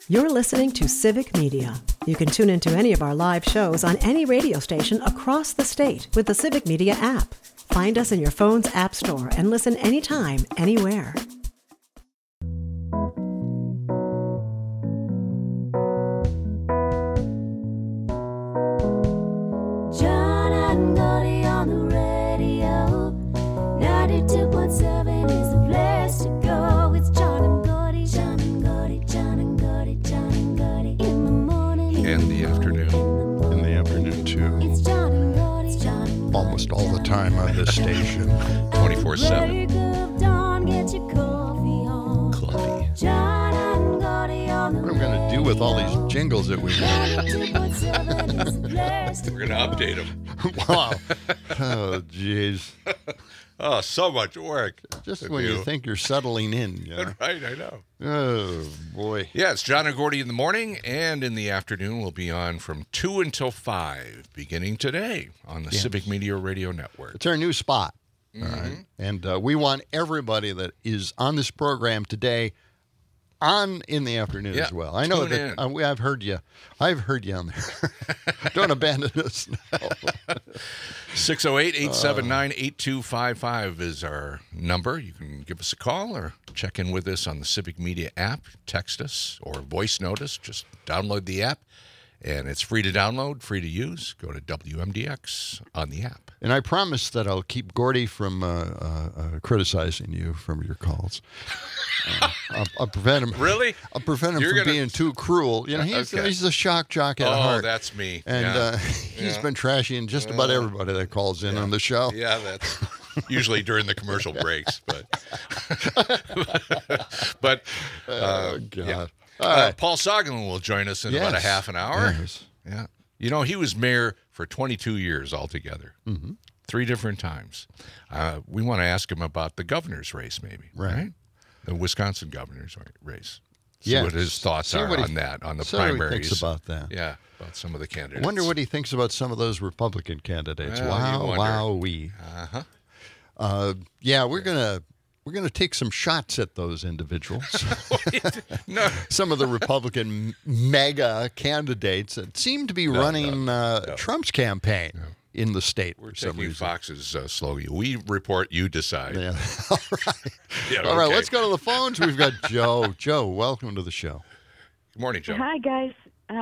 You're listening to Civic Media. You can tune into any of our live shows on any radio station across the state with the Civic Media app. Find us in your phone's app store and listen anytime, anywhere. John and Gordy on the radio. 92.7 is the place to go. It's John and Gordy, John and Gordy, John and Gordy, John and Gordy. In the morning. And the afternoon. In the afternoon, too. It's John and Gordy, John and Gordy. Almost all the time on this station. 24/7. Break of dawn, get your coffee on. Cluffy. John and Gordy on the What am I going to do with all these jingles that we have? 92.7 is the place to We're going to update them. Wow. Oh, jeez. Oh, so much work. Just when you think you're settling in. Yeah. Right, I know. Oh, boy. Yeah, it's John and Gordy in the morning, and in the afternoon we'll be on from 2 until 5, beginning today on the Civic Media Radio Network. It's our new spot. All right. And we want everybody that is on this program today on in the afternoon as well. I know tune that I've heard you. I've heard you on there. Don't abandon us now. 608-879-8255 is our number. You can give us a call or check in with us on the Civic Media app. Text us or voice note us. Just download the app. And it's free to download, free to use. Go to WMDX on the app. And I promise that I'll keep Gordy from criticizing you from your calls. I'll prevent him. Really? I'll prevent him You're from gonna- being too cruel. You know, he's a shock jock at heart. Oh, that's me. And he's been trashing just about everybody that calls in on the show. Yeah, that's usually during the commercial breaks. But Oh, God. yeah. All right. Paul Soglin will join us in about a half an hour. Yes. Yeah. You know, he was mayor for 22 years altogether, 3 different times. We want to ask him about the governor's race, maybe, right? The Wisconsin governor's race. See what his thoughts are on that, on the primaries. What he thinks about that. Yeah, about some of the candidates. I wonder what he thinks about some of those Republican candidates. Well, you wonder. Wowee. Uh-huh. Yeah, we're gonna take some shots at those individuals. No. Some of the Republican mega candidates that seem to be running Trump's campaign in the state We're for some taking reason. Fox's slogan. We report, you decide. Yeah. All right. Yeah, All right, okay. let's go to the phones. We've got Joe. Joe, welcome to the show. Good morning, Joe. Hi, guys.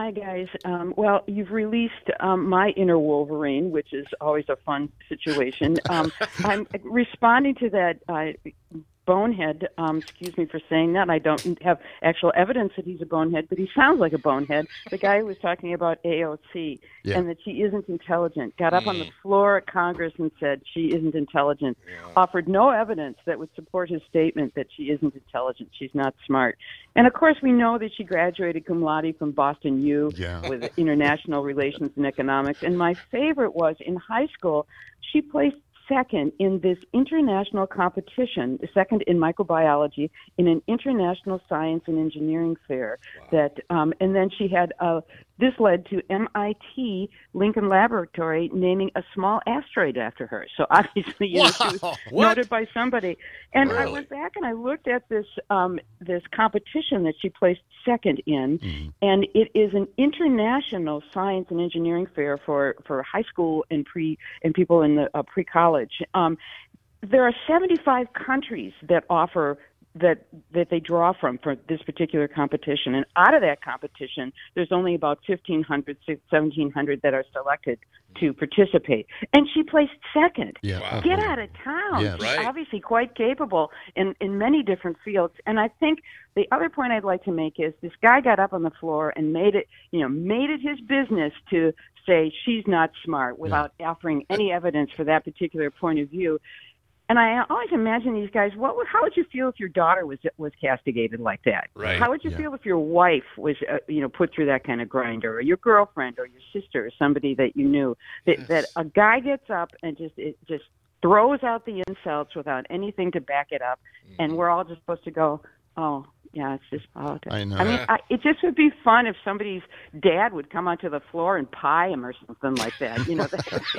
Well, you've released my inner Wolverine, which is always a fun situation. I'm responding to that bonehead. Excuse me for saying that. I don't have actual evidence that he's a bonehead, but he sounds like a bonehead. The guy who was talking about AOC and that she isn't intelligent got up on the floor at Congress and said she isn't intelligent, offered no evidence that would support his statement that she isn't intelligent. She's not smart. And, of course, we know that she graduated cum laude from Boston U with international relations and economics. And my favorite was in high school, she placed second in this international competition, second in microbiology in an international science and engineering fair. That and then she had this led to MIT Lincoln Laboratory naming a small asteroid after her. So obviously, she was noted by somebody. And I went back and I looked at this this competition that she placed second in, and it is an international science and engineering fair for high school and people in the pre-college. There are 75 countries that offer that they draw from for this particular competition. And out of that competition, there's only about 1,500, 1,700 that are selected to participate. And she placed second. Yeah. Get out of town. Yes. She's obviously quite capable in many different fields. And I think the other point I'd like to make is this guy got up on the floor and made it his business to say she's not smart without offering any evidence for that particular point of view. And I always imagine these guys. How would you feel if your daughter was castigated like that? Right. How would you feel if your wife was, put through that kind of grinder, or your girlfriend, or your sister, or somebody that you knew? That a guy gets up and just throws out the insults without anything to back it up, and we're all just supposed to go, oh, Yeah, it's just politics. I know. I mean, it just would be fun if somebody's dad would come onto the floor and pie him or something like that. You know,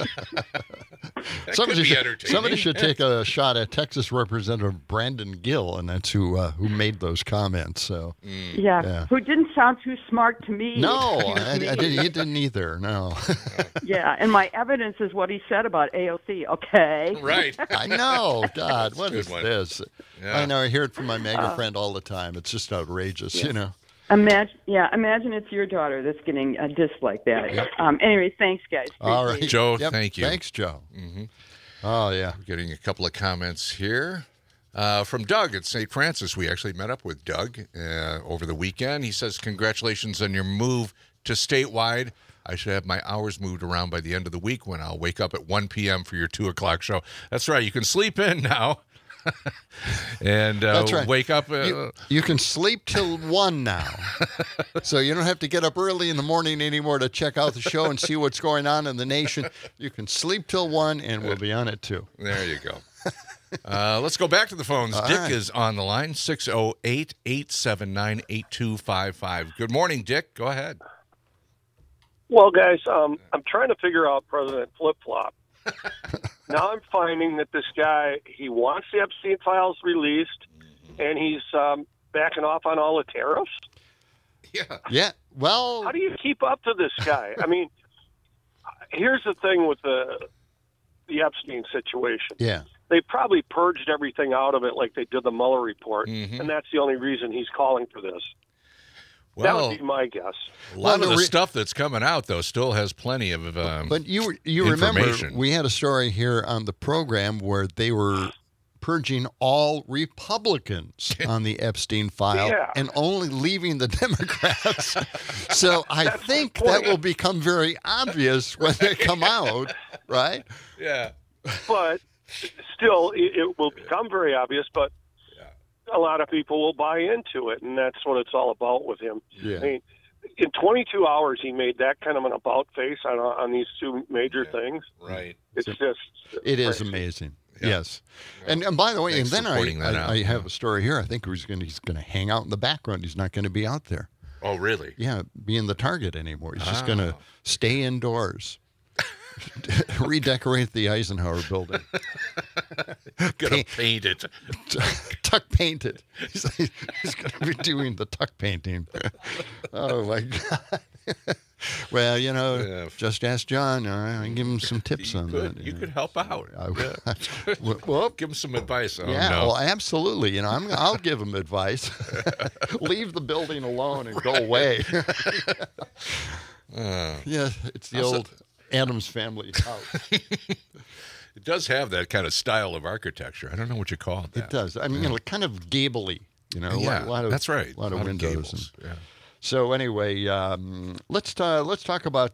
somebody should take a shot at Texas Representative Brandon Gill, and that's who made those comments. So yeah, who didn't sound too smart to me. No, he didn't either. No. Yeah, and my evidence is what he said about AOC. Okay. Right. I know. God, what is one. this? Yeah. I know. I hear it from my MAGA friend all the time. It's just outrageous, you know. Imagine it's your daughter that's getting a disc like that. Yep. Anyway, thanks, guys. All right, Joe, thank you. Thanks, Joe. Mm-hmm. Oh, yeah. We're getting a couple of comments here. From Doug at St. Francis. We actually met up with Doug over the weekend. He says, congratulations on your move to statewide. I should have my hours moved around by the end of the week when I'll wake up at 1 p.m. for your 2 o'clock show. That's right. You can sleep in now. And That's right. wake up. You can sleep till 1 now. So you don't have to get up early in the morning anymore to check out the show and see what's going on in the nation. You can sleep till 1, and we'll be on it, too. There you go. Let's go back to the phones. All Dick right. is on the line, 608-879-8255. Good morning, Dick. Go ahead. Well, guys, I'm trying to figure out President Flip-Flop. Now I'm finding that this guy, he wants the Epstein files released, and he's backing off on all the tariffs. Yeah. Yeah. Well, How do you keep up to this guy? I mean, here's the thing with the Epstein situation. yeah. They probably purged everything out of it like they did the Mueller report, Mhm. and that's the only reason he's calling for this. That Well, would be my guess. a lot Well, of the stuff that's coming out, though, still has plenty of But you remember information. we had a story here on the program where they were purging all Republicans on the Epstein file Yeah. and only leaving the Democrats. So I think that will become very obvious when they come out, right? Yeah. But still, it will become very obvious, but a lot of people will buy into it, and that's what it's all about with him. Yeah. I mean, in 22 hours, he made that kind of an about face on these two major things. Right. It's just It is crazy. amazing. Yeah. Yes. And by the way, Thanks and then for pointing that out. I have a story here. I think he's going to hang out in the background. He's not going to be out there. Oh, really? Yeah, be in the Target anymore. He's just going to stay indoors. Redecorate the Eisenhower building. Gonna paint it. Tuck paint it. He's going to be doing the tuck painting. Oh, my God. Well, Yeah. just ask John. I can give him some tips on that. You could help out. Well, Give him some advice. Oh, yeah, no. well, absolutely. I'll give him advice. Leave the building alone and go away. Yeah, it's the old Addams Family house. It does have that kind of style of architecture. I don't know what you call it. It does. I mean, kind of gabley. Yeah, a lot of, that's right. A lot of windows. gables. Yeah. So anyway, let's talk about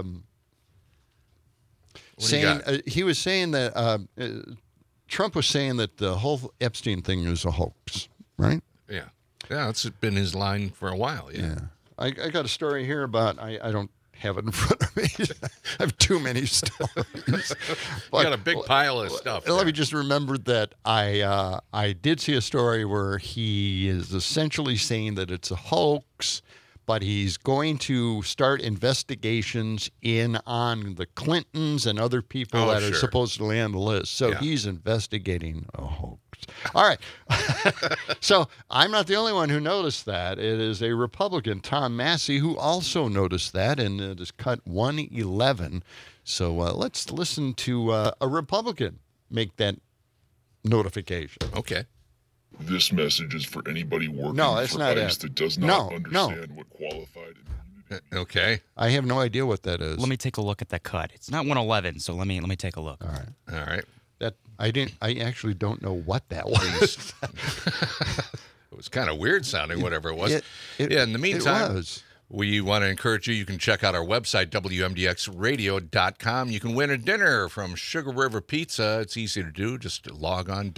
saying he was saying that Trump was saying that the whole Epstein thing is a hoax, right? Yeah. Yeah, it's been his line for a while. Yeah. I got a story here about I don't have it in front of me. I have too many stories. You got a big pile of stuff. Let there. me just remember that I did see a story where he is essentially saying that it's a hoax, but he's going to start investigations on the Clintons and other people that are sure. supposedly on the list. So Yeah. he's investigating a hoax. All right. So I'm not the only one who noticed that. It is a Republican, Tom Massey, who also noticed that, and it is cut 111. So let's listen to a Republican make that notification. Okay. This message is for anybody working No, that's for not ICE it. that does No, not no. understand what qualified immunity. Okay. I have no idea what that is. Let me take a look at that cut. It's not 111, so let me take a look. All right. All right. That I actually don't know what that was. It was kind of weird sounding, whatever it was. It In the meantime, it was. we want to encourage you. You can check out our website, WMDXradio.com. You can win a dinner from Sugar River Pizza. It's easy to do. Just log on,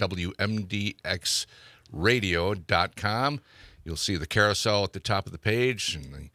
WMDXradio.com. You'll see the carousel at the top of the page and the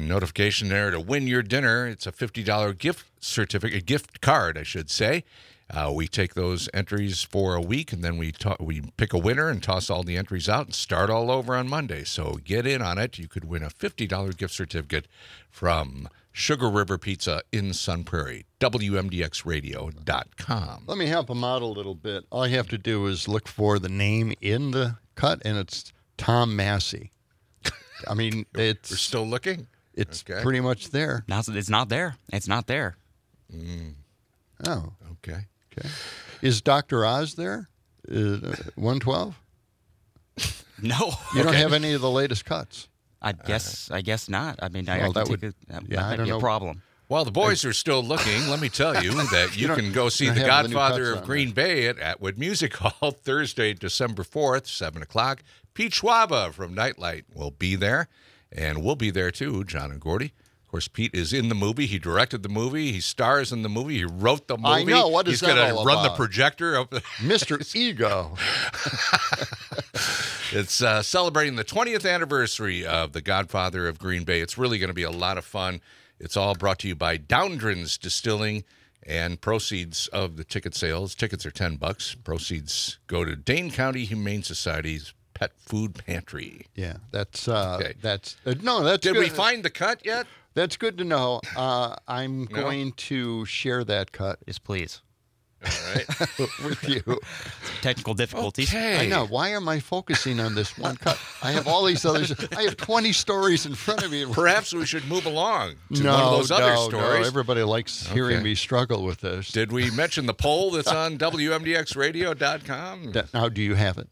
notification there to win your dinner. It's a $50 gift certificate, gift card, I should say. We take those entries for a week, and then we pick a winner and toss all the entries out and start all over on Monday. So get in on it. You could win a $50 gift certificate from Sugar River Pizza in Sun Prairie, WMDXradio.com. Let me help him out a little bit. All you have to do is look for the name in the cut, and it's Tom Massey. I mean, We're still looking? It's Okay. pretty much there. Now it's not there. It's not there. Oh, Okay. okay. Is Dr. Oz there? 112? No. You don't have any of the latest cuts. I guess not. I mean, Well, I can that take would- that yeah, I might don't be a know. problem. Well, the boys are still looking. Let me tell you that you can go see don't The have the new Godfather cuts of on Green Bay at Atwood Music Hall Thursday, December 4th, 7 o'clock. Pete Schwaba from Nightlight will be there, and we'll be there too, John and Gordy. Of course, Pete is in the movie. He directed the movie. He stars in the movie. He wrote the movie. I know. What is He's that gonna all run the about? projector up. Mr. Ego. It's celebrating the 20th anniversary of The Godfather of Green Bay. It's really going to be a lot of fun. It's all brought to you by Downdrins Distilling, and proceeds of the ticket sales. Tickets are $10. Proceeds go to Dane County Humane Society's Pet Food Pantry. Yeah, that's Okay. that's no, that's Did good. we find the cut yet? That's good to know. I'm going to share that cut Yes, please. All right. with you. Technical difficulties. Okay. I know. Why am I focusing on this one cut? I have all these others. I have 20 stories in front of me. Perhaps we should move along to no, one of those other no, stories. no. Everybody likes hearing Okay. me struggle with this. Did we mention the poll that's on WMDXradio.com? Now, do you have it?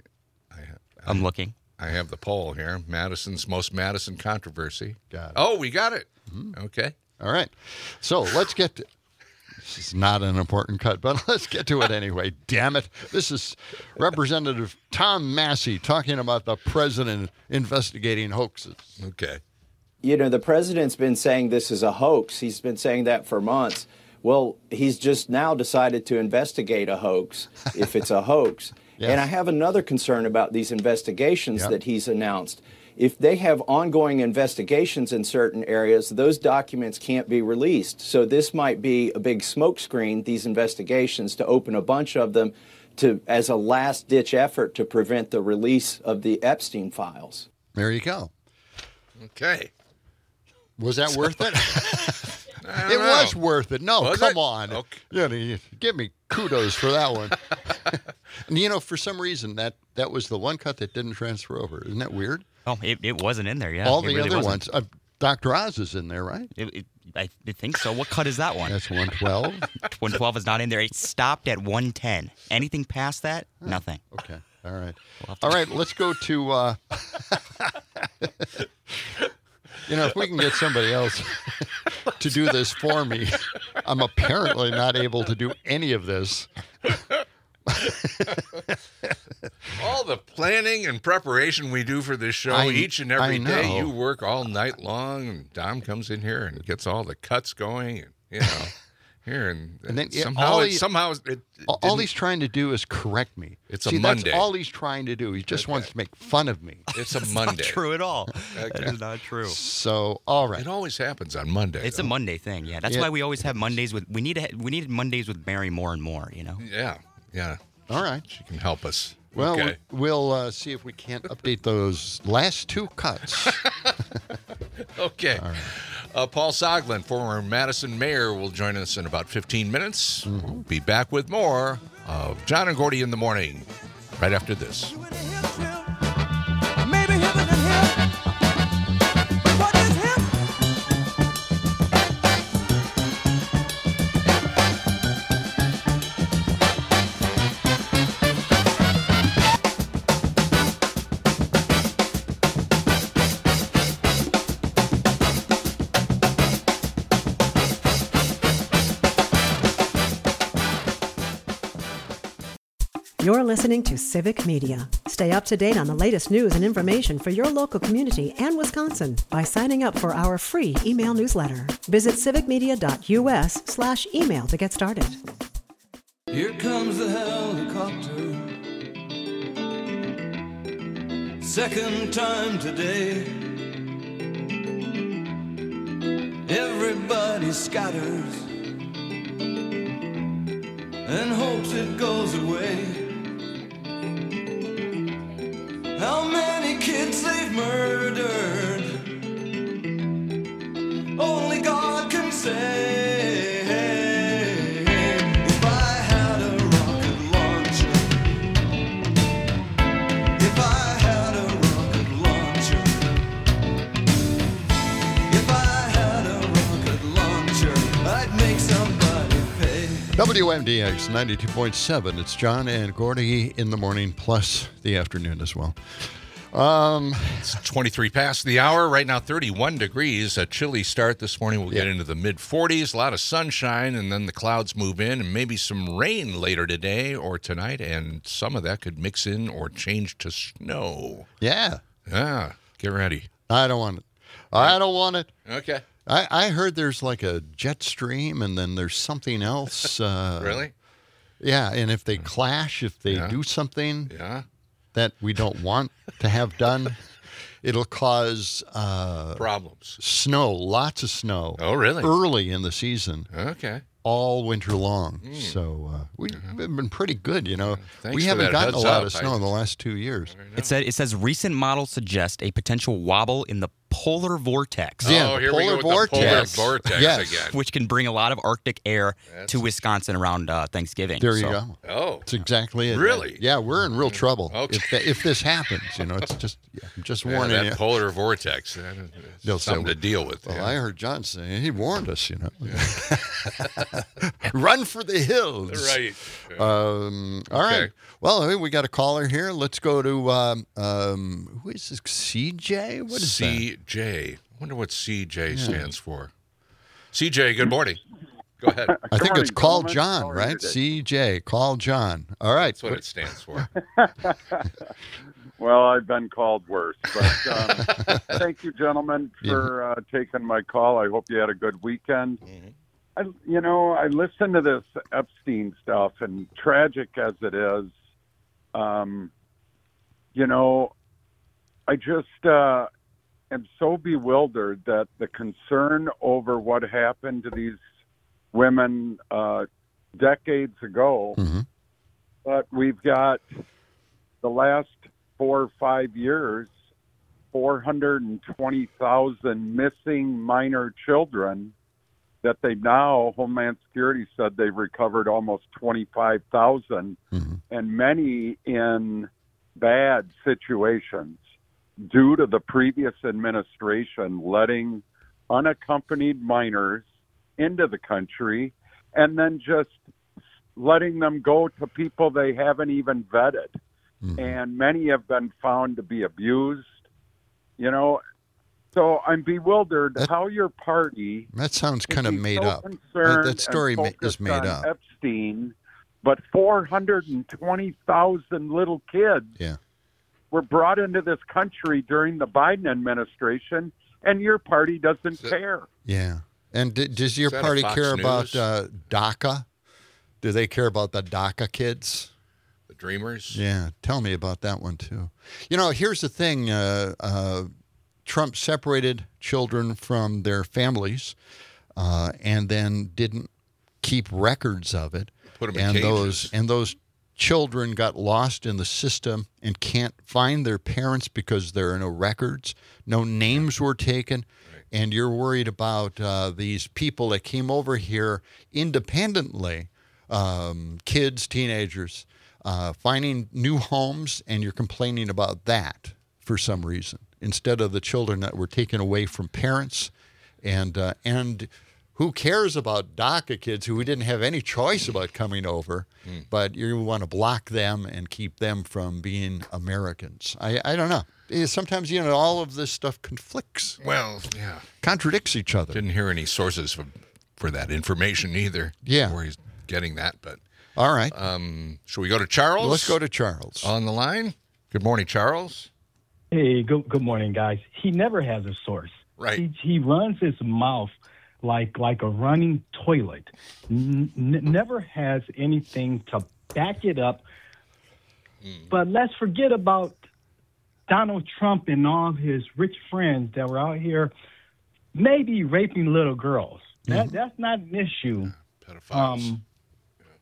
I'm looking. I have the poll here. Madison's most Madison controversy. Got it. Oh, we got it. Okay. All right. So let's get to. This is not an important cut, but let's get to it anyway. Damn it. This is Representative Tom Massey talking about the president investigating hoaxes. Okay. You know, the president's been saying this is a hoax. He's been saying that for months. Well, he's just now decided to investigate a hoax if it's a hoax. Yes. And I have another concern about these investigations Yep. that he's announced. If they have ongoing investigations in certain areas, those documents can't be released. So this might be a big smokescreen, these investigations, to open a bunch of them as a last-ditch effort to prevent the release of the Epstein files. There you go. Okay. Was that worth it? I don't It know. was worth it. No, Was come it? on. Okay. You give me kudos for that one. And you know, for some reason, that was the one cut that didn't transfer over. Isn't that weird? Oh, it wasn't in there. Yeah. All it the really other wasn't. ones. Dr. Oz is in there, right? I think so. What cut is that one? That's 112. 112 is not in there. It stopped at 110. Anything past that, nothing. Okay. All right. All right. Let's go to. If we can get somebody else to do this for me, I'm apparently not able to do any of this. All the planning and preparation we do for this show each and every I day. know. You work all night long, and Dom comes in here and gets all the cuts going, and here and then, yeah, somehow all didn't- he's trying to do is correct me. It's a See, Monday. That's all he's trying to do. He just wants to make fun of me. It's a Not Monday. true at all. That is not true. So, all right. It always happens on Monday. It's a though. Monday thing. Yeah, that's Yeah. why we always have Mondays with. We needed Mondays with Mary more and more. You know. Yeah. All right. She can help us. Well, okay. we'll see if we can't update those last two cuts. Okay. Paul Soglin, former Madison mayor, will join us in about 15 minutes. Mm-hmm. We'll be back with more of John and Gordy in the morning right after this. You're listening to Civic Media. Stay up to date on the latest news and information for your local community and Wisconsin by signing up for our free email newsletter. Visit civicmedia.us/email to get started. Here comes the helicopter. Second time today. Everybody scatters and hopes it goes away. How many kids they've murdered, only God can say. If I had a rocket launcher, if I had a rocket launcher, if I had a rocket launcher, I'd make somebody pay. WMDX 92.7. It's John and Gordy in the morning, plus the afternoon as well. It's 23 past the hour. Right now, 31 degrees. A chilly start this morning. We'll get into the mid-40s. A lot of sunshine, and then the clouds move in, and maybe some rain later today or tonight, and some of that could mix in or change to snow. Yeah. Yeah. Get ready. I don't want it. I don't want it. Okay. I heard there's like a jet stream, and then there's something else. Really? Yeah, and if they clash, if they do something that we don't want to have done, it'll cause problems. Snow, lots of snow. Oh, really? Early in the season. Okay. All winter long. So we've been pretty good, you know. Thanks we for haven't that gotten a heads lot up. of snow in the last 2 years. It says recent models suggest a potential wobble in the polar vortex. Yeah, Oh, the here we go polar with the polar vortex. vortex Yes. again. Which can bring a lot of Arctic air to Wisconsin around Thanksgiving. There you So- go. Oh. That's exactly it. Really? Yeah, we're in real trouble. Okay. If this happens, you know, it's just I'm just warning that you. polar vortex. That is They'll say, something to deal with. Well, yeah. I heard John say he warned us, you know. Run for the hills. Right. All right. Okay. Well, hey, we got a caller here. Let's go to who is this? CJ? What is that? CJ. I wonder what CJ stands for. CJ, good morning. Go ahead. I think it's morning, Call gentlemen. John, How are you right? today? CJ, Call John. All right. That's what it stands for. Well, I've been called worse, but thank you, gentlemen, for taking my call. I hope you had a good weekend. I listened to this Epstein stuff, and tragic as it is, I just am so bewildered that the concern over what happened to these women decades ago, but we've got the last 4 or 5 years, 420,000 missing minor children that they now, Homeland Security said they've recovered almost 25,000, and many in bad situations due to the previous administration letting unaccompanied minors into the country and then just letting them go to people they haven't even vetted. And many have been found to be abused, So I'm bewildered how your party... That sounds kind of made so up. concerned That story and is made focused up. on Epstein, but 420,000 little kids were brought into this country during the Biden administration, and your party doesn't care. Yeah. And does your that a party Fox care about News? DACA? Do they care about the DACA kids? The Dreamers. Yeah, tell me about that one too. Here's the thing: Trump separated children from their families, and then didn't keep records of it. Put them in cages. Those children got lost in the system and can't find their parents because there are no records, no names were taken. And you're worried about these people that came over here independently, kids, teenagers, finding new homes, and you're complaining about that for some reason instead of the children that were taken away from parents. And who cares about DACA kids who didn't have any choice about coming over, but you want to block them and keep them from being Americans. I don't know. Sometimes, all of this stuff conflicts. Well, yeah. Contradicts each other. Didn't hear any sources for that information either. Yeah. Where he's getting that, but... All right. Should we go to Charles? Let's go to Charles. On the line. Good morning, Charles. Hey, good morning, guys. He never has a source. Right. He runs his mouth like a running toilet. Never has anything to back it up. But let's forget about Donald Trump and all his rich friends that were out here maybe raping little girls. That's not an issue. Pedophiles.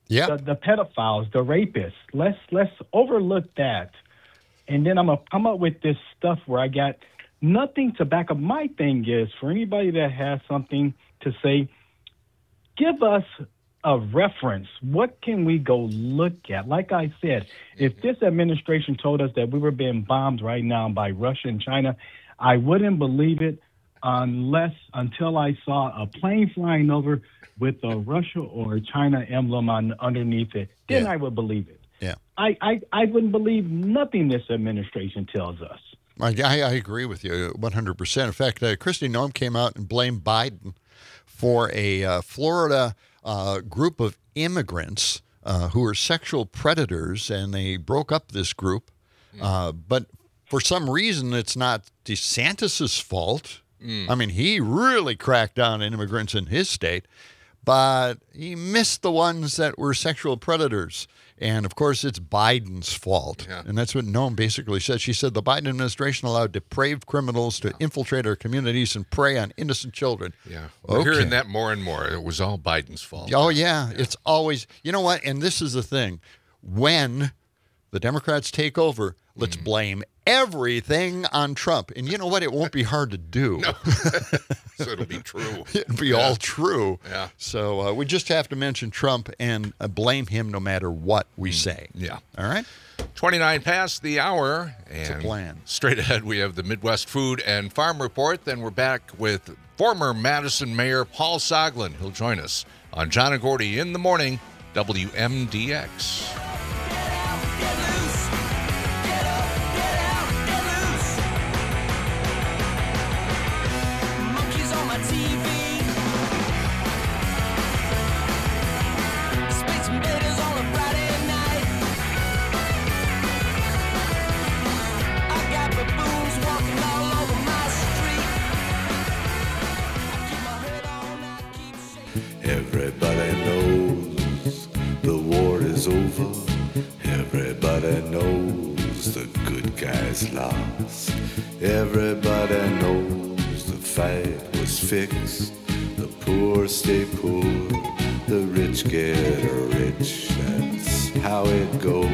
the pedophiles, the rapists. Let's overlook that. And then I'm going to come up with this stuff where I got nothing to back up. My thing is, for anybody that has something to say, give us a reference. What can we go look at? Like I said, if this administration told us that we were being bombed right now by Russia and China, I wouldn't believe it until I saw a plane flying over with a Russia or China emblem underneath it. Then I would believe it. Yeah. I wouldn't believe nothing this administration tells us. I agree with you 100%. In fact, Kristi Noem came out and blamed Biden for a Florida group of immigrants who are sexual predators, and they broke up this group. But for some reason, it's not DeSantis' fault. I mean, he really cracked down on immigrants in his state, but he missed the ones that were sexual predators. And, of course, it's Biden's fault. Yeah. And that's what Noem basically said. She said the Biden administration allowed depraved criminals to infiltrate our communities and prey on innocent children. Yeah. We're hearing that more and more. It was all Biden's fault. Oh, yeah. It's always, you know what? And this is the thing. When the Democrats take over, let's blame everything on Trump. And you know what? It won't be hard to do. No. So it'll be true. It'll be all true. Yeah. So we just have to mention Trump and blame him no matter what we say. Yeah. All right? 29 past the hour. And it's a plan. Straight ahead, we have the Midwest Food and Farm Report. Then we're back with former Madison Mayor Paul Soglin. He'll join us on John and Gordy in the Morning, WMDX. Everybody knows the war is over. Everybody knows the good guys lost. Everybody knows the fight was fixed. The poor stay poor, the rich get rich. That's how it goes.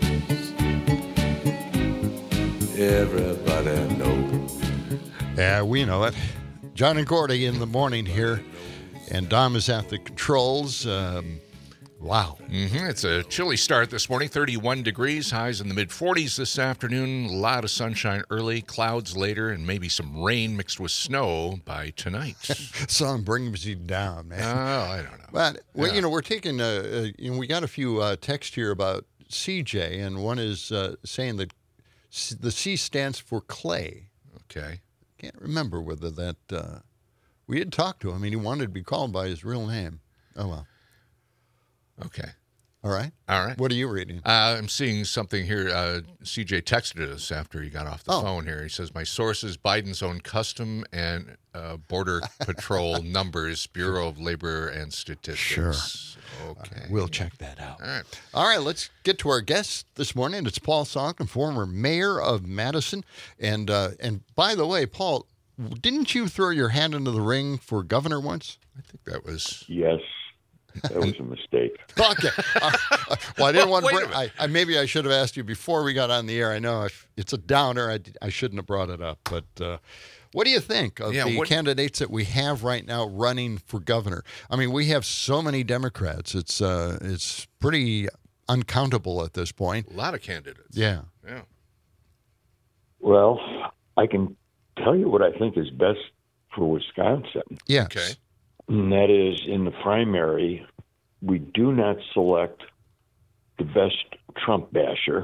Everybody knows. Yeah, we know it. John and Gordy in the morning here. And Dom is at the controls. Wow. It's a chilly start this morning. 31 degrees, highs in the mid-40s this afternoon. A lot of sunshine early, clouds later, and maybe some rain mixed with snow by tonight. Song brings you down, man. Oh, I don't know. But, well, you know, we're taking, we got a few texts here about CJ, and one is saying that the C stands for clay. Okay. Can't remember whether that... we had talked to him, and he wanted to be called by his real name. Oh, well. Okay. All right. All right. What are you reading? I'm seeing something here. CJ texted us after he got off the phone here. He says, my source is Biden's own Custom and Border Patrol numbers, Bureau of Labor and Statistics. Sure. Okay. We'll check that out. All right. All right, let's get to our guest this morning. It's Paul Soglin, former mayor of Madison. And by the way, Paul, didn't you throw your hand into the ring for governor once? I think that was... Yes. That was a mistake. Okay. Well, I didn't want to bring... maybe I should have asked you before we got on the air. I know it's a downer. I shouldn't have brought it up. But what do you think of the candidates that we have right now running for governor? I mean, we have so many Democrats. It's pretty uncountable at this point. A lot of candidates. Yeah. Yeah. Well, I can tell you what I think is best for Wisconsin. Yes. Okay. And that is, in the primary, we do not select the best Trump basher.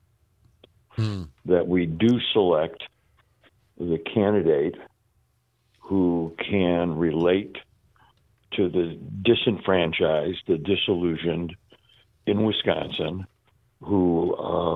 That we do select the candidate who can relate to the disenfranchised, the disillusioned in Wisconsin, who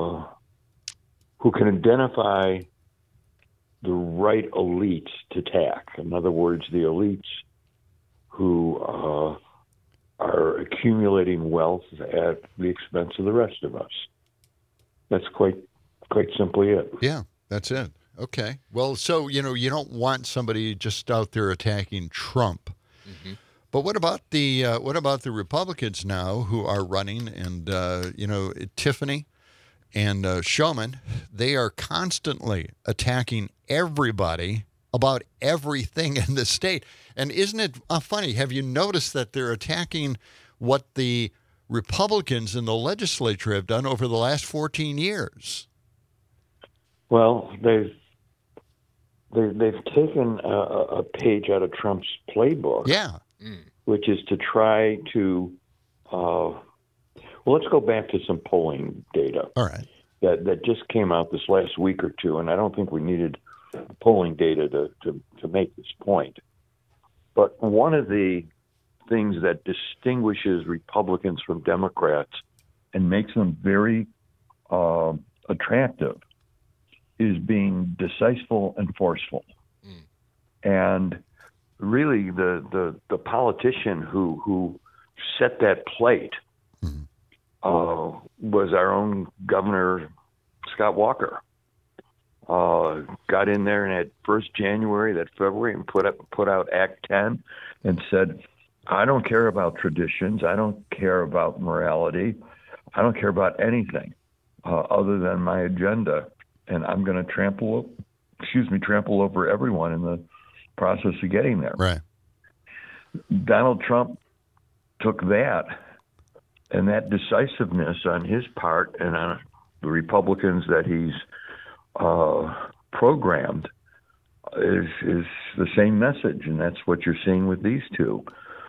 can identify the right elites to tack. In other words, the elites who are accumulating wealth at the expense of the rest of us. That's quite simply it. Yeah, that's it. Okay. Well, so, you know, you don't want somebody just out there attacking Trump. But what about the Republicans now who are running? And Tiffany and Shulman, they are constantly attacking everybody about everything in the state. And isn't it funny? Have you noticed that they're attacking what the Republicans in the legislature have done over the last 14 years? Well, they've taken a page out of Trump's playbook. Yeah. Which is to try to, let's go back to some polling data. All right. That just came out this last week or two, and I don't think we needed polling data to make this point. But one of the things that distinguishes Republicans from Democrats and makes them very attractive is being decisive and forceful. And really, the politician who set that plate was our own Governor Scott Walker. Got in there and at 1st January, that February, and put out Act 10 and said, I don't care about traditions. I don't care about morality. I don't care about anything other than my agenda. And I'm going to trample over everyone in the process of getting there. Right. Donald Trump took that and that decisiveness on his part and on the Republicans that he's programmed is the same message, and that's what you're seeing with these two.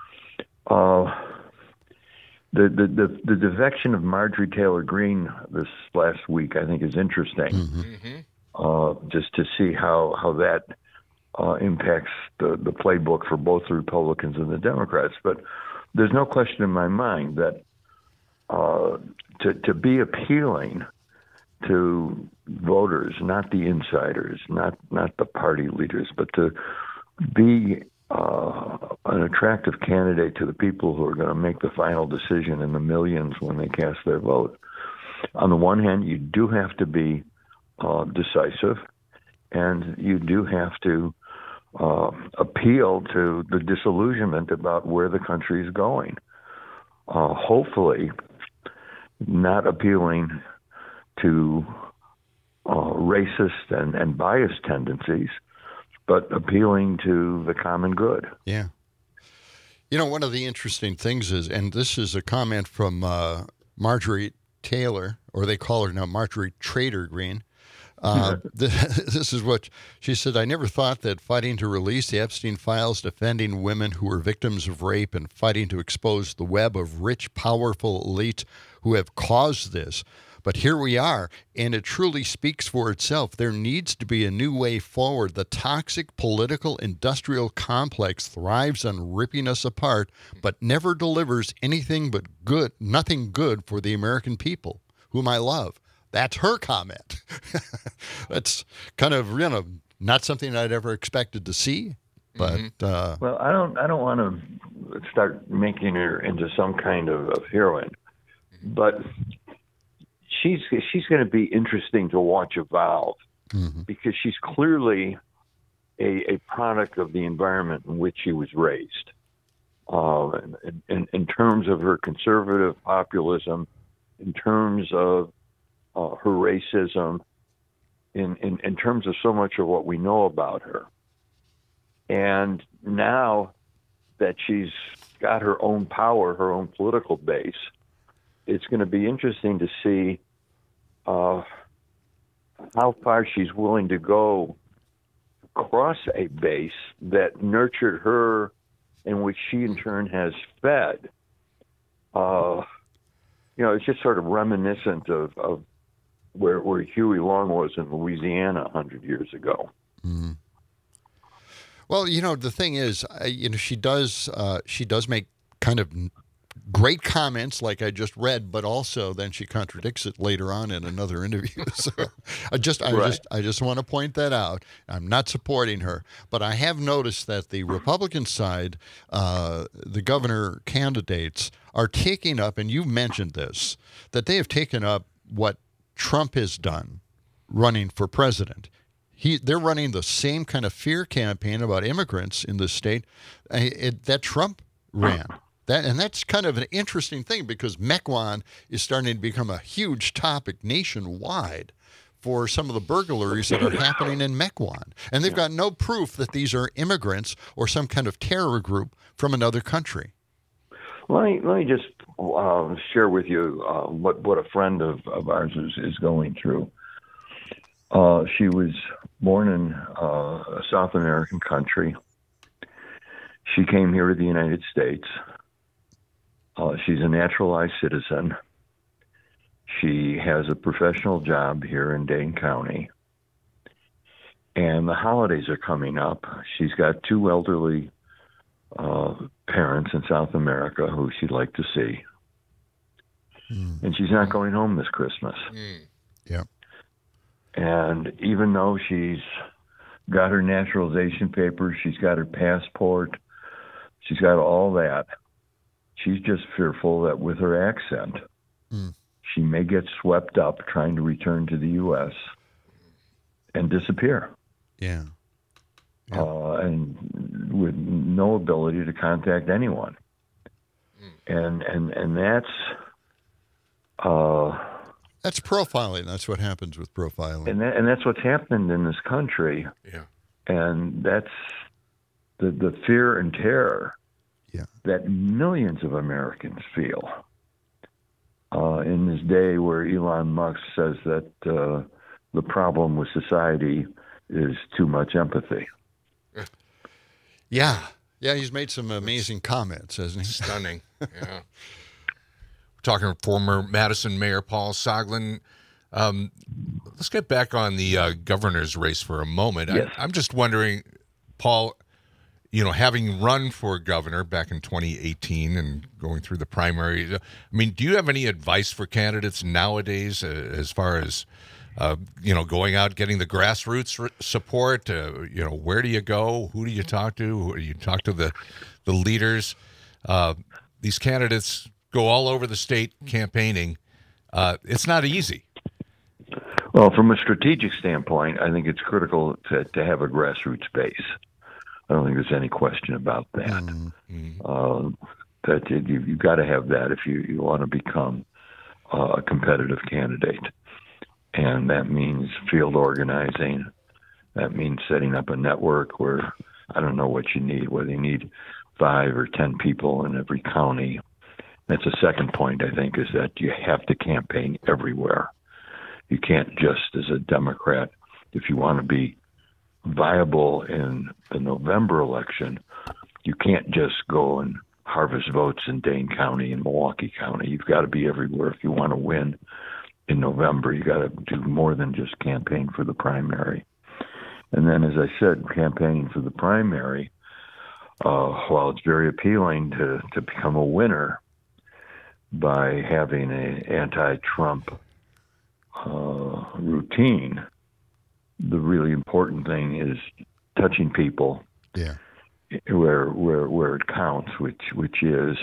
The defection of Marjorie Taylor Greene this last week, I think, is interesting. Just to see how that impacts the playbook for both the Republicans and the Democrats. But there's no question in my mind that to be appealing to voters, not the insiders, not the party leaders, but to be an attractive candidate to the people who are going to make the final decision in the millions when they cast their vote. On the one hand, you do have to be decisive, and you do have to appeal to the disillusionment about where the country is going. Hopefully, not appealing to racist and biased tendencies, but appealing to the common good. Yeah. You know, one of the interesting things is, and this is a comment from Marjorie Taylor, or they call her now Marjorie Trader Greene. This is what she said. I never thought that fighting to release the Epstein files, defending women who were victims of rape, and fighting to expose the web of rich, powerful elites who have caused this. But here we are, and it truly speaks for itself. There needs to be a new way forward. The toxic political industrial complex thrives on ripping us apart, but never delivers anything but good, nothing good for the American people, whom I love. That's her comment. That's kind of, not something I'd ever expected to see. But well, I don't want to start making her into some kind of heroine, but she's going to be interesting to watch evolve because she's clearly a product of the environment in which she was raised. In terms of her conservative populism, in terms of her racism, in terms of so much of what we know about her. And now that she's got her own power, her own political base, it's going to be interesting to see how far she's willing to go across a base that nurtured her and which she in turn has fed. It's just sort of reminiscent of where Huey Long was in Louisiana 100 years ago. Mm-hmm. Well, the thing is, she does make kind of great comments like I just read, but also then she contradicts it later on in another interview. So I just want to point that out. I'm not supporting her, but I have noticed that the Republican side, the governor candidates are taking up, and you've mentioned this, that they have taken up what Trump has done running for president. They're running the same kind of fear campaign about immigrants in the state that Trump ran. That's kind of an interesting thing because Mequon is starting to become a huge topic nationwide for some of the burglaries that are happening in Mequon. And they've got no proof that these are immigrants or some kind of terror group from another country. Let me just share with you what a friend of ours is going through. She was born in a South American country. She came here to the United States. She's a naturalized citizen. She has a professional job here in Dane County. And the holidays are coming up. She's got two elderly parents in South America who she'd like to see. And she's not going home this Christmas. Yep. And even though she's got her naturalization papers, she's got her passport, she's got all that, she's just fearful that with her accent, she may get swept up trying to return to the U.S. and disappear. Yeah. And with no ability to contact anyone. And that's profiling. That's what happens with profiling. And that's what's happened in this country. Yeah. And that's the fear and terror that millions of Americans feel in this day where Elon Musk says that the problem with society is too much empathy. Yeah. Yeah, he's made some amazing comments, hasn't he? Stunning. Yeah. We're talking former Madison Mayor Paul Soglin. Let's get back on the governor's race for a moment. Yes. I'm just wondering, Paul, having run for governor back in 2018 and going through the primary, do you have any advice for candidates nowadays as far as going out, getting the grassroots support? Where do you go? Who do you talk to? Who do you talk to the leaders? These candidates go all over the state campaigning. It's not easy. Well, from a strategic standpoint, I think it's critical to have a grassroots base. I don't think there's any question about that. That you've got to have that if you want to become a competitive candidate. And that means field organizing. That means setting up a network where I don't know what you need, whether you need 5 or 10 people in every county. That's a second point, I think, is that you have to campaign everywhere. You can't just, as a Democrat, if you want to be viable in the November election, you can't just go and harvest votes in Dane County and Milwaukee County. You've got to be everywhere if you want to win in November. You got to do more than just campaign for the primary. And then, as I said, campaigning for the primary, while it's very appealing to become a winner by having an anti-Trump routine, the really important thing is touching people where it counts, which is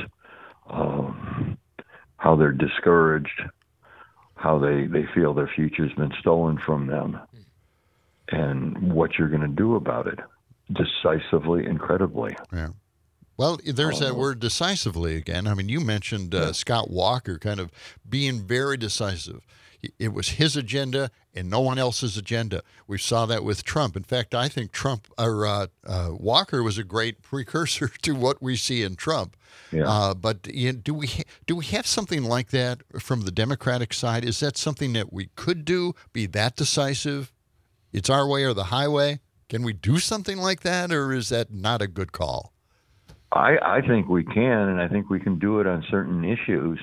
how they're discouraged, how they feel their future's been stolen from them, and what you're going to do about it decisively and credibly. Yeah. Well, there's that word decisively again. I mean, you mentioned Scott Walker kind of being very decisive. It was his agenda and no one else's agenda. We saw that with Trump. In fact, I think Walker was a great precursor to what we see in Trump. Yeah. But do we have something like that from the Democratic side? Is that something that we could do? Be that decisive? It's our way or the highway. Can we do something like that, or is that not a good call? I think we can, and I think we can do it on certain issues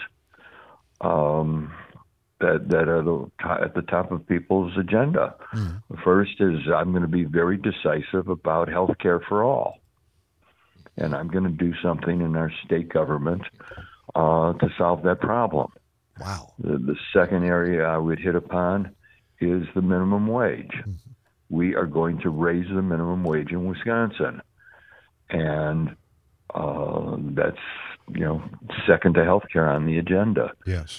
that are at the top of people's agenda. The first is I'm going to be very decisive about health care for all. And I'm going to do something in our state government to solve that problem. Wow. The second area I would hit upon is the minimum wage. We are going to raise the minimum wage in Wisconsin. And that's, second to health care on the agenda. Yes.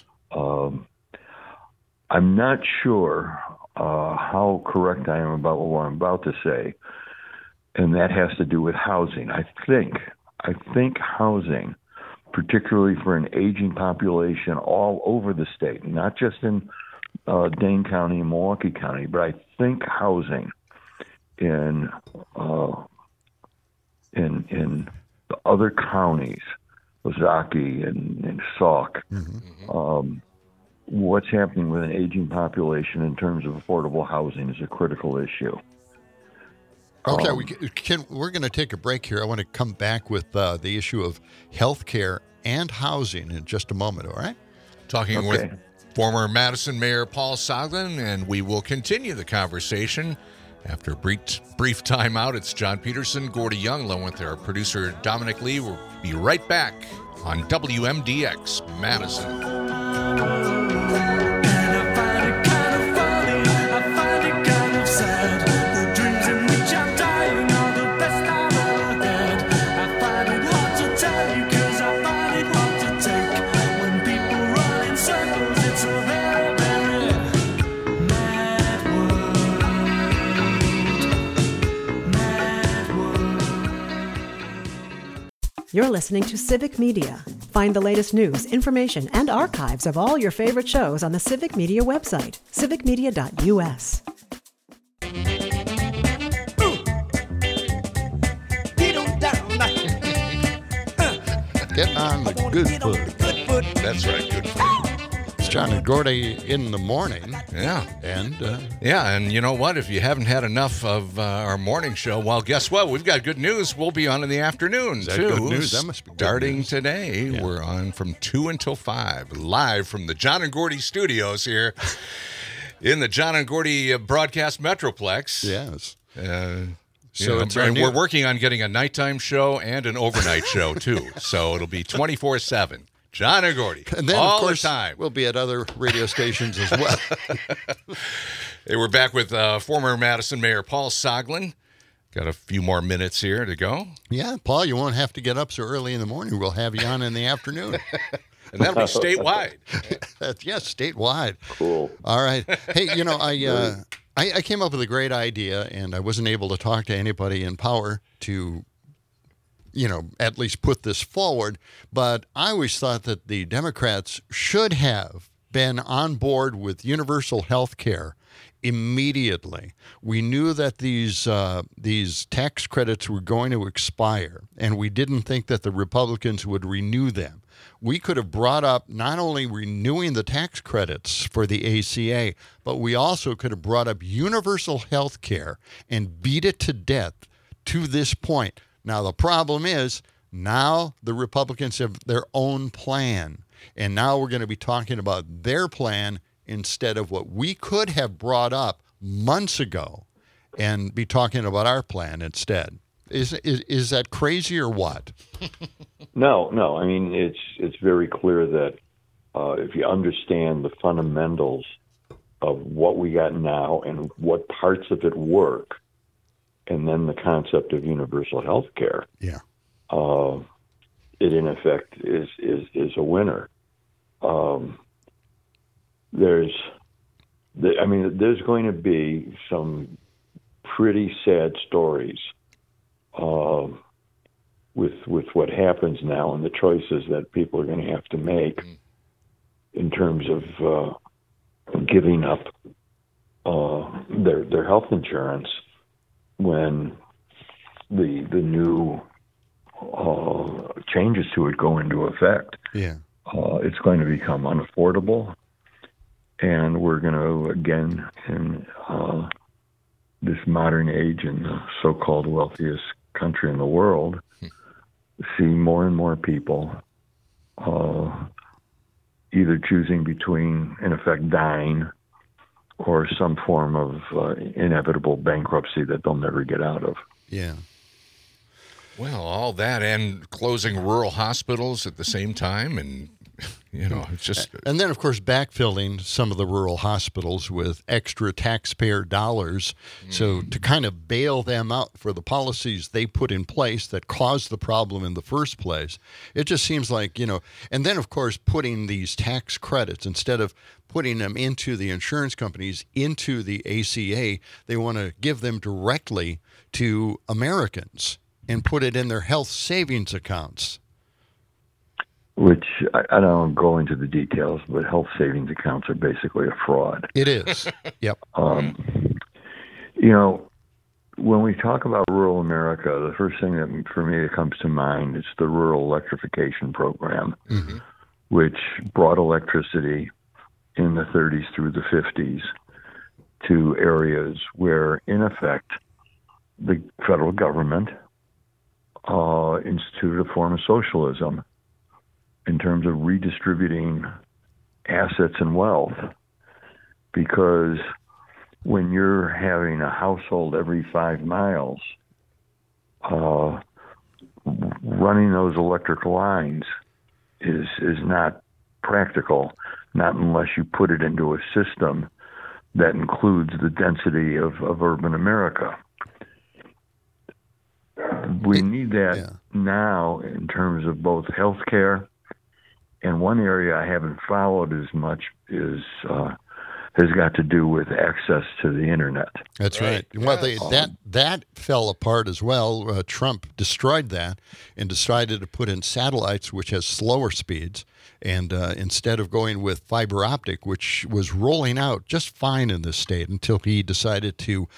I'm not sure how correct I am about what I'm about to say, and that has to do with housing. I I think housing, particularly for an aging population all over the state, not just in Dane County and Milwaukee County, but I think housing in the other counties, Ozaukee and Sauk, what's happening with an aging population in terms of affordable housing is a critical issue. Okay, we're going to take a break here. I want to come back with the issue of health care and housing in just a moment, all right? Talking with former Madison Mayor Paul Soglin, and we will continue the conversation after a brief time out. It's John Peterson, Gordy Young, along with our producer Dominic Lee. We'll be right back on WMDX Madison. You're listening to Civic Media. Find the latest news, information, and archives of all your favorite shows on the Civic Media website, civicmedia.us. Get on the good foot. That's right, good foot. It's John and Gordy in the morning. Yeah. And you know what? If you haven't had enough of our morning show, well, guess what? We've got good news. We'll be on in the afternoon, Is that too. good news? That must be good Starting news. today, we're on from 2 until 5, live from the John and Gordy studios here in the John and Gordy Broadcast Metroplex. Yes. So we're working on getting a nighttime show and an overnight show, too. So it'll be 24/7. John and Gordy, and then, all of course, the time. We'll be at other radio stations as well. Hey, we're back with former Madison Mayor Paul Soglin. Got a few more minutes here to go. Yeah, Paul, you won't have to get up so early in the morning. We'll have you on in the afternoon. And that'll be statewide. Yes, statewide. Cool. All right. Hey, I came up with a great idea, and I wasn't able to talk to anybody in power to at least put this forward. But I always thought that the Democrats should have been on board with universal health care immediately. We knew that these tax credits were going to expire, and we didn't think that the Republicans would renew them. We could have brought up not only renewing the tax credits for the ACA, but we also could have brought up universal health care and beat it to death to this point. Now, the problem is now the Republicans have their own plan, and now we're going to be talking about their plan instead of what we could have brought up months ago and be talking about our plan instead. Is that crazy or what? No. I mean, it's very clear that if you understand the fundamentals of what we got now and what parts of it work, and then the concept of universal health care, it in effect is a winner. There's going to be some pretty sad stories with what happens now and the choices that people are going to have to make in terms of giving up their health insurance when the new changes to it go into effect. Yeah. It's going to become unaffordable, and we're going to, again, in this modern age in the so-called wealthiest country in the world, see more and more people either choosing between, in effect, dying or some form of inevitable bankruptcy that they'll never get out of. Yeah. Well, all that and closing rural hospitals at the same time, and it's just. And then, of course, backfilling some of the rural hospitals with extra taxpayer dollars, so to kind of bail them out for the policies they put in place that caused the problem in the first place. It just seems like, and then, of course, putting these tax credits, instead of putting them into the insurance companies, into the ACA, they want to give them directly to Americans. and put it in their health savings accounts. Which I don't go into the details, but health savings accounts are basically a fraud. It is. Yep. You know, when we talk about rural America, the first thing that for me that comes to mind is the rural electrification program, which brought electricity in the 30s through the 50s to areas where, in effect, the federal government instituted a form of socialism in terms of redistributing assets and wealth. Because when you're having a household every 5 miles, running those electric lines is not practical, not unless you put it into a system that includes the density of urban America. We need that now in terms of both healthcare, and one area I haven't followed as much is has got to do with access to the internet. That's right. Well, that fell apart as well. Trump destroyed that and decided to put in satellites, which has slower speeds. And instead of going with fiber optic, which was rolling out just fine in this state until he decided to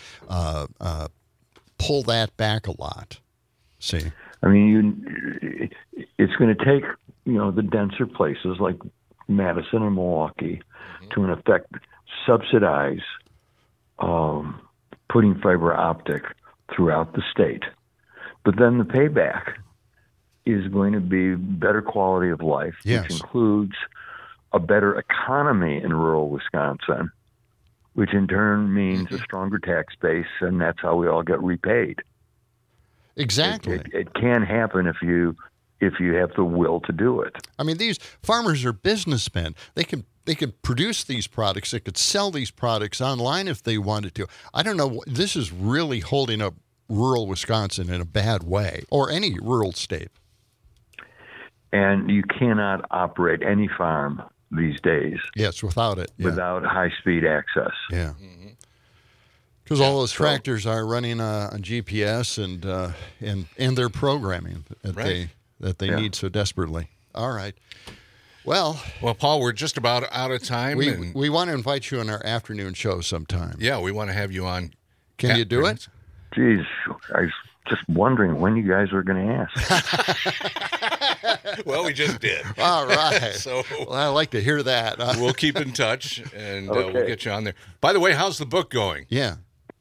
pull that back a lot. See? I mean, it's going to take, the denser places like Madison and Milwaukee to, in effect, subsidize putting fiber optic throughout the state. But then the payback is going to be better quality of life, which includes a better economy in rural Wisconsin, which in turn means a stronger tax base, and that's how we all get repaid. Exactly. It can happen if you have the will to do it. I mean, these farmers are businessmen. They could produce these products. They could sell these products online if they wanted to. I don't know. This is really holding up rural Wisconsin in a bad way, or any rural state. And you cannot operate any farm these days. Yes, without it. Without high-speed access. Yeah. Because all those tractors are running on GPS and their programming that they need so desperately. All right. Well, Paul, we're just about out of time. We want to invite you on our afternoon show sometime. Yeah, we want to have you on. Can you do it? Geez, I was just wondering when you guys were going to ask. Well, we just did. All right. So I like to hear that. We'll keep in touch, and we'll get you on there. By the way, how's the book going? Yeah.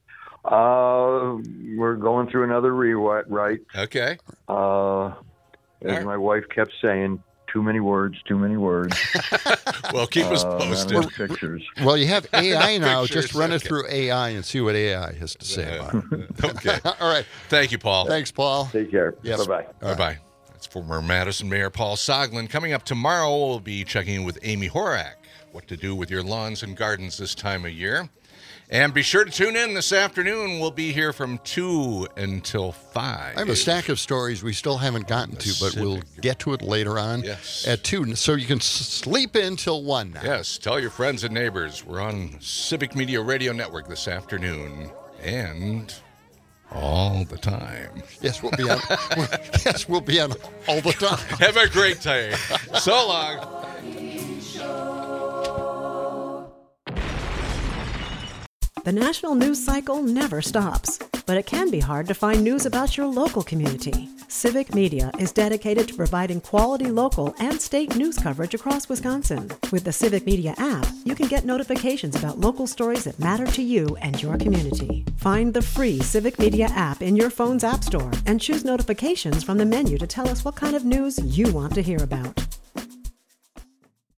We're going through another rewrite. Okay. As my wife kept saying, too many words. Well, keep us posted. Pictures. Well, you have AI now. Just run it through AI and see what AI has to say about it. Okay. All right. Thank you, Paul. Thanks, Paul. Take care. Yes. Bye-bye. Bye-bye. That's former Madison Mayor Paul Soglin. Coming up tomorrow, we'll be checking in with Amy Horak. What to do with your lawns and gardens this time of year. And be sure to tune in this afternoon. We'll be here from 2 until 5. I have a stack of stories we still haven't gotten to, but we'll get to it later on at 2. So you can sleep in till 1 now. Yes, tell your friends and neighbors. We're on Civic Media Radio Network this afternoon. And all the time. Yes, we'll be on. We'll be on all the time. Have a great time. So long. The national news cycle never stops, but it can be hard to find news about your local community. Civic Media is dedicated to providing quality local and state news coverage across Wisconsin. With the Civic Media app, you can get notifications about local stories that matter to you and your community. Find the free Civic Media app in your phone's app store and choose notifications from the menu to tell us what kind of news you want to hear about.